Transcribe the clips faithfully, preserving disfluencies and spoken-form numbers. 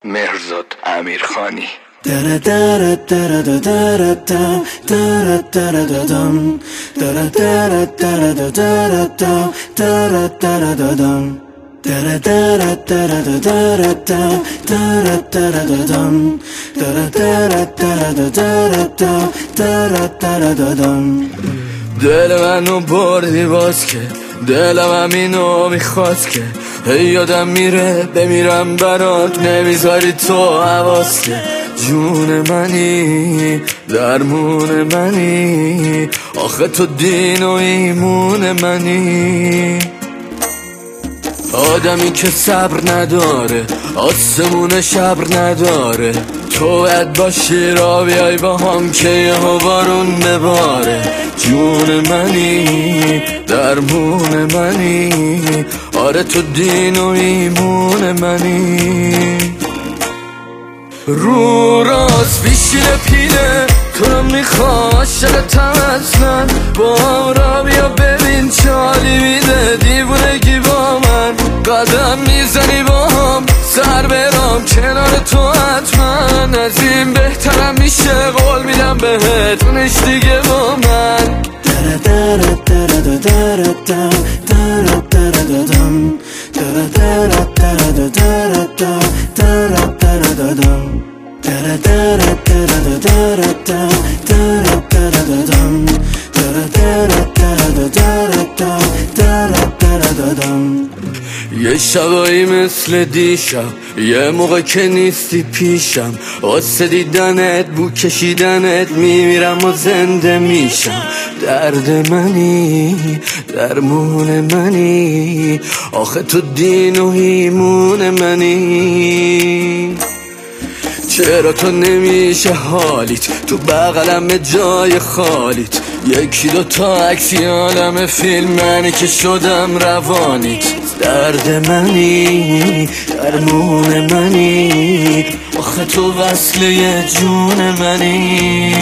مهرزاد امیرخانی. دره دره دره دره دره دره دره ددم دره دره دره دره دره دره ددم دره دره دره دره دره دره ددم دره دره دره دره دره ددم. دل منو بردی باز که دلم همینو میخواست که هی یادم میره بمیرم برات نمیذاری تو حواس که جون منی درمون منی آخه تو دین و ایمون منی. آدمی که صبر نداره آسمون شبر نداره تو باید باشی را بیای با هم که یه بارون بباره. جون منی درمون منی آره تو دین و ایمون منی. رو راست بیشیر پیله تو رو میخوا عاشقتم اصلا با هم را بیا ببین چالی میده دیوونگی با من قدم میزنی با هم سر برام کنار تو حتما از این بهترم میشه قول میدم بهت اونش دیگه با من. دره دره دره دره دره دره ددم دره دره دره دره دره دره ددم دره دره دره دره دره دره ددم دره دره دره دره دره ددم. یه شبایی مثل دیشب یه موقع که نیستی پیشم واسه دیدنت بو کشیدنت میمیرم و زنده میشم. درد منی درمون منی آخه تو دین و ایمون منی. چرا تو نمیشه حالیت تو بغلم جای خالیت یکی دو تا عکسی عالم فیلم منی که شدم روانیت. درد منی درمون منی آخه تو وصله جون منی.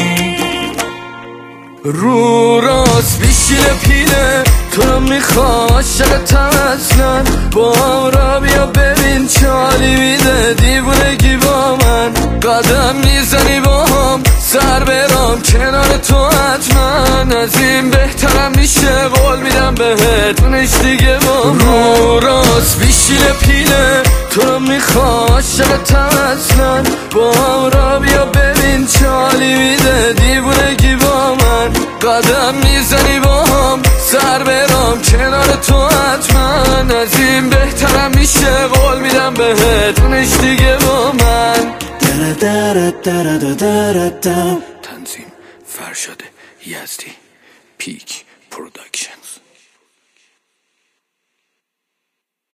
رو راست بیشیر پیله تو رو میخوا عاشقتم اصلا با هم را بیا ببین چالی میده دیوونگی با من قدم میزنی با هم سر برام کنار تو حتما از این بهترم میشه قول میدم بهت اونش دیگه با من. رو راست بیشیر پیله تو رو میخوا عاشقتم اصلا با هم را بیا ببین چالی میده دیوونگی با من قدم میزنی با هم سر برام کنار تو حتما از این بهترم میشه قول میدم بهت اونش دیگه با من. دره دره دره دره تنظیم فرشاد یزدی پیک پروداکشنز.